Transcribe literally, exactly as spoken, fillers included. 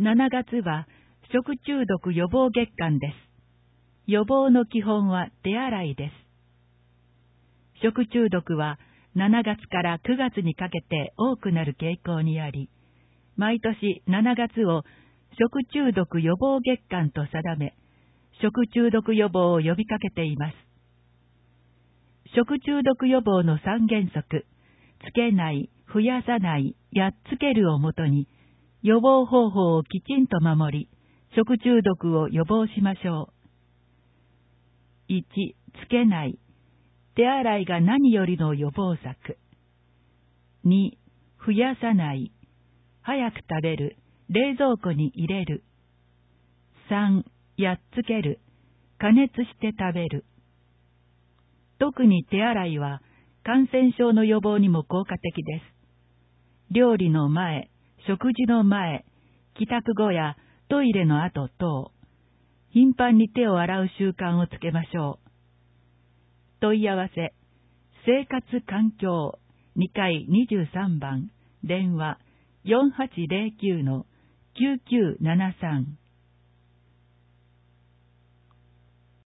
しがつは食中毒予防月間です。予防の基本は手洗いです。食中毒はしがつからくがつにかけて多くなる傾向にあり、毎年しがつを食中毒予防月間と定め、食中毒予防を呼びかけています。食中毒予防の三原則、つけない、増やさない、やっつけるをもとに、予防方法をきちんと守り、食中毒を予防しましょう。いち、つけない。手洗いが何よりの予防策。に、増やさない。早く食べる。冷蔵庫に入れる。さん、やっつける。加熱して食べる。特に手洗いは感染症の予防にも効果的です。料理の前、食事の前、帰宅後やトイレの後等、頻繁に手を洗う習慣をつけましょう。問い合わせ、生活環境にかいにじゅうさんばん、電話 よんはちゼロきゅうのきゅうきゅうななさん。